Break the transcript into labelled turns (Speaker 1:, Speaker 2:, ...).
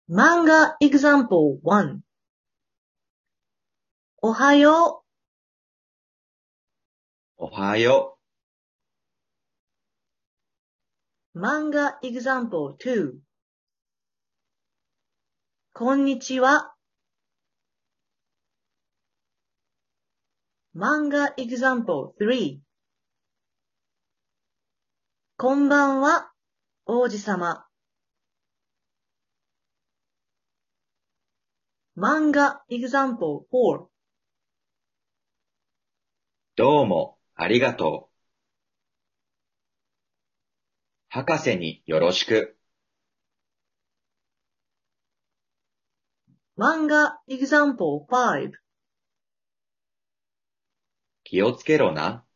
Speaker 1: 漫画 example 1おはよ
Speaker 2: おはよ
Speaker 1: う。漫画 example 2こんにちは。漫画 example 3こんばんは、王子様。漫画 example 4
Speaker 2: う。どうもありがとう。博士によろしく。
Speaker 1: 漫画 example 5
Speaker 2: 気をつけろな。